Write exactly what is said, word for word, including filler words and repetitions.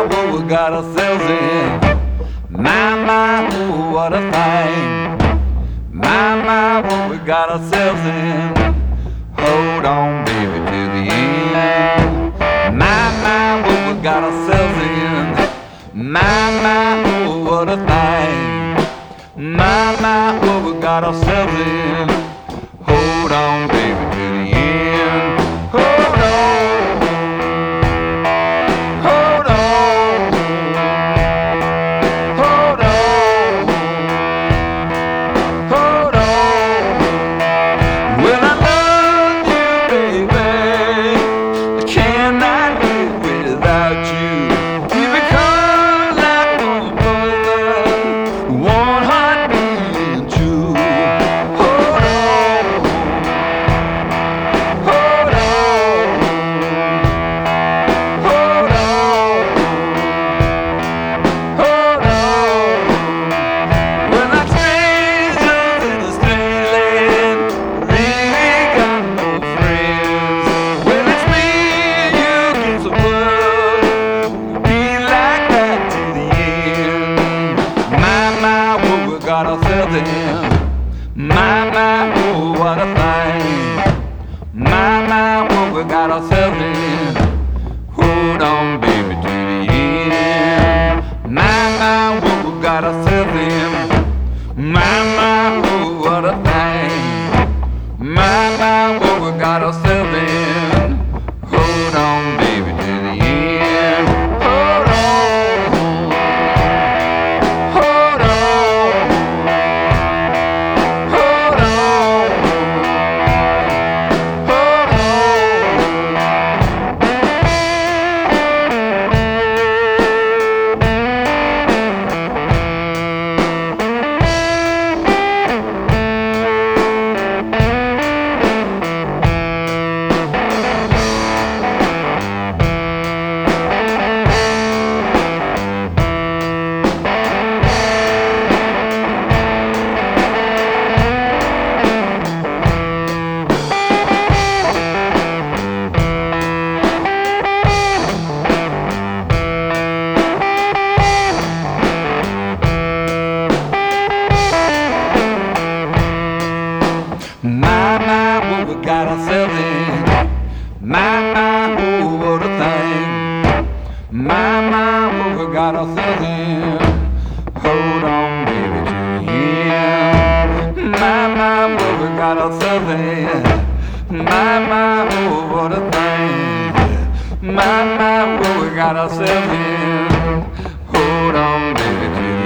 my, what we got ourselves in. My, my, oh, what a thing. My, my, what we got ourselves in. Hold on, baby, to the end. My, my, what we got ourselves in. My, my, oh, what a thing. My, my, what we got ourselves in. Hold on, baby, to the end. Hold on. Hold on. Hold on. Hold on. Well, I love you, baby. I cannot live without you. You become like a brother, one heart beating true. Hold on. Hold on. Hold on. Hold on. We're like strangers in a strange land. Really got no friends. When it's me and you against the world, be like that to the end. My, my, what we got ourselves in. My, my, oh, what a thing. My, my, what we got ourselves in. Hold on, baby, to the end. My, my, what we got ourselves in. My, my, oh, what a thing. My, my, what we got ourselves in. Hold on, baby, to the end. Hold on. Hold on. Hold on. Hold My, my, what we got ourselves in. My, my, oh, what a thing. My, my, what we got ourselves in. Hold on, baby, to the end. My, my, what we got ourselves in. My, my, oh, what a thing. My, my, what we got ourselves in. Hold on, baby, to the end.